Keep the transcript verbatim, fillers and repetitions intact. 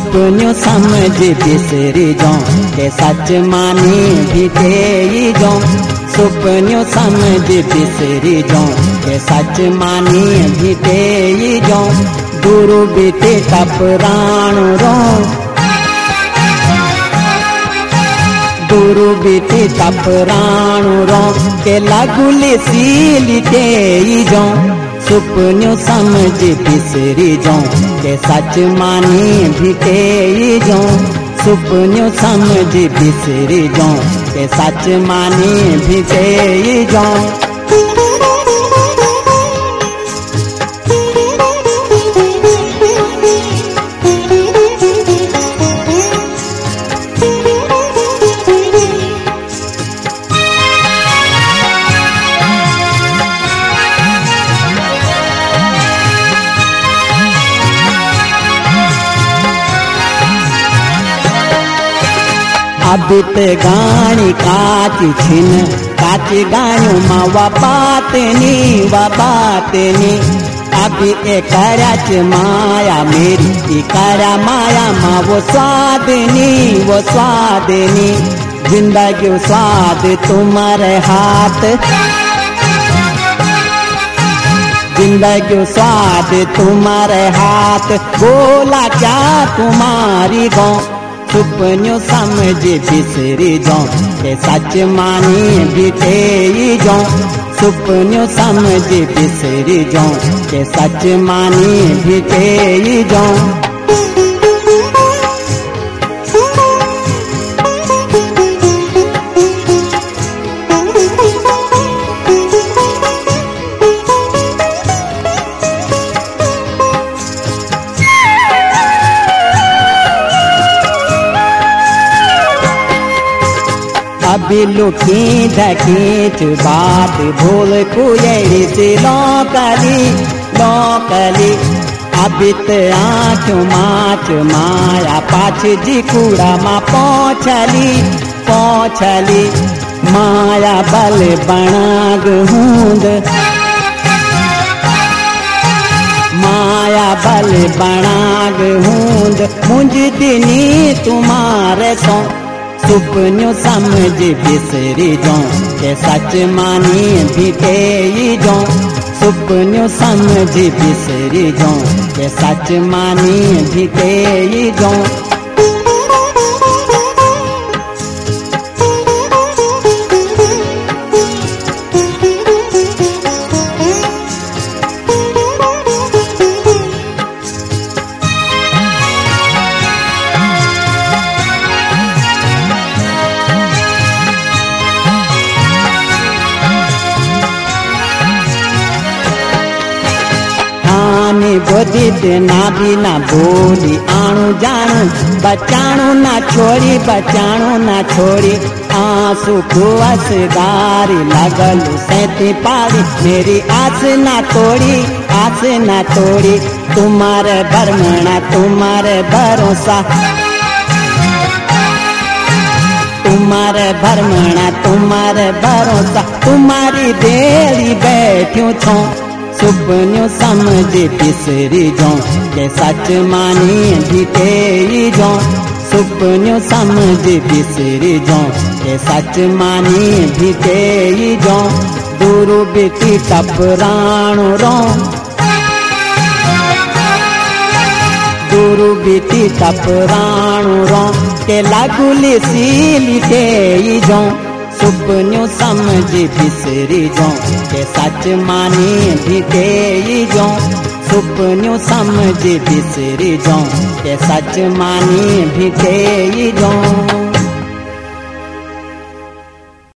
सुपन्यों समझ बिसरी जाऊं के सच मानी भी तेई जाऊं सुपन्यों समझ बिसरी जाऊं के सच मानी भी तेई जाऊं गुरु बीते तपराण रो गुरु बीते तपराण रो के लागुले सीली तेई जाऊं सुपन्यों समझ बिसरी जाऊं के सच मानी भी तेई जाऊं सुपन्यों समझ बिसरी जाऊं के सच मानी भी तेई जाऊं अबित गाणी काची छिन काची गाणू मा वापातनी वापातनी अभी ए कराच माया मेरी ई करा माया मा वो स्वादनी वो स्वादनी जिंदगी स्वाद तुम्हारे हाथ जिंदगी स्वाद तुम्हारे हाथ बोला क्या तुम्हारी गौ सुपन्यों समझ बिसरी जाऊं के सच मानी भी तेई जाऊं सुपन्यों समझ बिसरी जाऊं के सच मानी भी तेई जाऊं अभी लुकी धकीच बात भूल कुएरी से लौकली लौकली अभी ते आँखों माच माया पाछ जी कूड़ा मा पहुँचली पहुँचली माया बल बनाग हूंद माया बल बनाग हूंद मुझ दिनी तुम्हारे सो सुपन्यों समझ बिसरी जाऊं के सच मानी भी तेई जाऊं सुपन्यों समझ बिसरी जाऊं के सच मानी भी तेई जाऊं बोधित ना भी ना बोली आणु जानू बचाणु ना छोड़ी बचाणु ना छोड़ी आंसू कुआस गारी लगलू सैती पारी मेरी आस ना तोड़ी आस ना तोड़ी तुम्हारे बरमणा तुम्हारे भरोसा तुम्हारे भरमणा तुम्हारे भरोसा तुम्हारी देरी बैठ्यूं छो सुपन्यों समझ बिसरी जाऊं के सच मानी भी तेई जाऊं सुपन्यों समझ बिसरी जाऊं के सच मानी भी तेई जाऊं दूर बीती तपराण रो दूर बीती तपराण रो के लागुली सीली तेई जाऊं सुपन्यों समझ बिसरी जाऊं के सच मानी भी तेई जाऊं सुपन्यों समझ बिसरी जाऊं के सच मानी भी तेई जाऊं।